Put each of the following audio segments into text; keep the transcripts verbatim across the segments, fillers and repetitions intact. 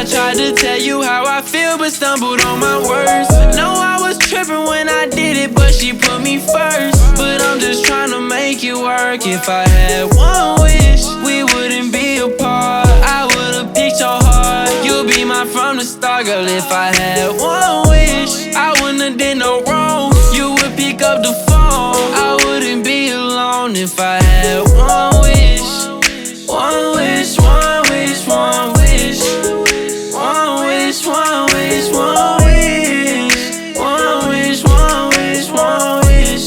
I tried to tell you how I feel, but stumbled on my words. Know I was tripping when I did it, but she put me first. But I'm just trying to make it work. If I had one wish, we wouldn't be apart. I would've picked your heart. You'll be mine from the start, girl. If I had one wish, I wouldn't have did no wrong. You would pick up the phone. I wouldn't be alone if I had one wish. One wish, one wish, one wish. One wish, one wish, one wish. One wish, one wish, one wish.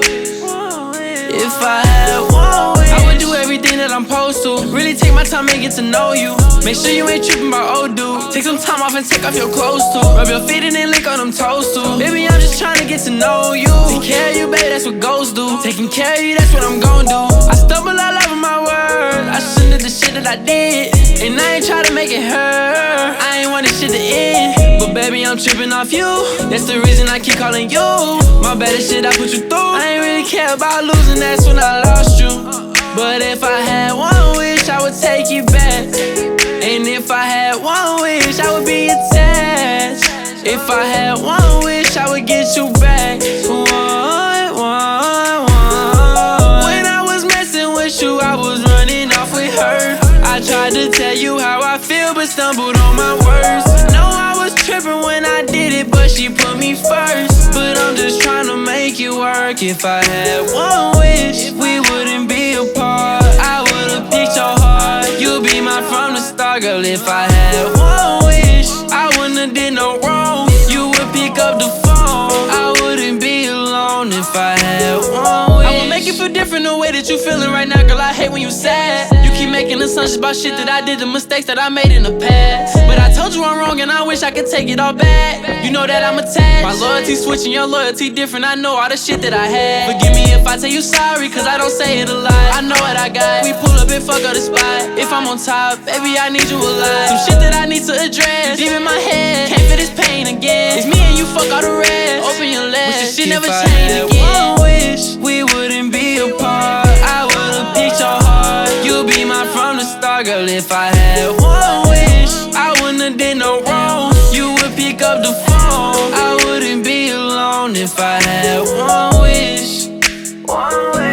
If I had one wish, I would do everything that I'm supposed to. Really take my time and get to know you. Make sure you ain't tripping about old dude. Take some time off and take off your clothes too. Rub your feet and then lick on them toes too. Baby, I'm just trying to get to know you. Take care of you, baby, that's what ghosts do. Taking care of you, that's what I'm gon' do. I stumble all over my word. I shouldn't have the shit that I did, and I ain't try to make it hurt. I ain't want this shit to end, but baby, I'm tripping off you. That's the reason I keep calling you. My bad shit I put you through. I ain't really care about losing, that's when I lost you. But if I had one wish, I would take you back. And if I had one wish, I would be attached. If I had one wish, I would get you back. One, one, one. When I was messing with you, I was running off with her. I tried to tell you how I feel, but stumbled on my words. Know I was tripping when I did it, but she put me first. But I'm just trying to make it work. If I had one wish, we wouldn't be apart. I would've picked your heart. You'll be mine from the start, girl. If I had one wish, I wouldn't have did no wrong. You would pick up the phone. I wouldn't be alone if I had one wish. I would make it feel different the way that you feeling right now, girl. I hate when you sad. You keep making assumptions about shit that I did, the mistakes that I made in the past. But I told you I'm wrong and I wish I could take it all back. You know that I'm attached. My loyalty switching, your loyalty different. I know all the shit that I had. Forgive me if I tell you sorry, cause I don't say it a lot. I know what I got. We pull up and fuck up the spot. If I'm on top, baby, I need you alive. Some shit that I need to address. Deep in my head, can't feel this pain again. It's me and you, fuck all the rest. Open your legs, wish this shit never change again. One wish, we wouldn't be apart. I would've picked your heart. You'll be mine from the start, girl. If I had one wish, I wouldn't have did no wrong. You would pick up the phone. I wouldn't be alone if I had one wish. One wish.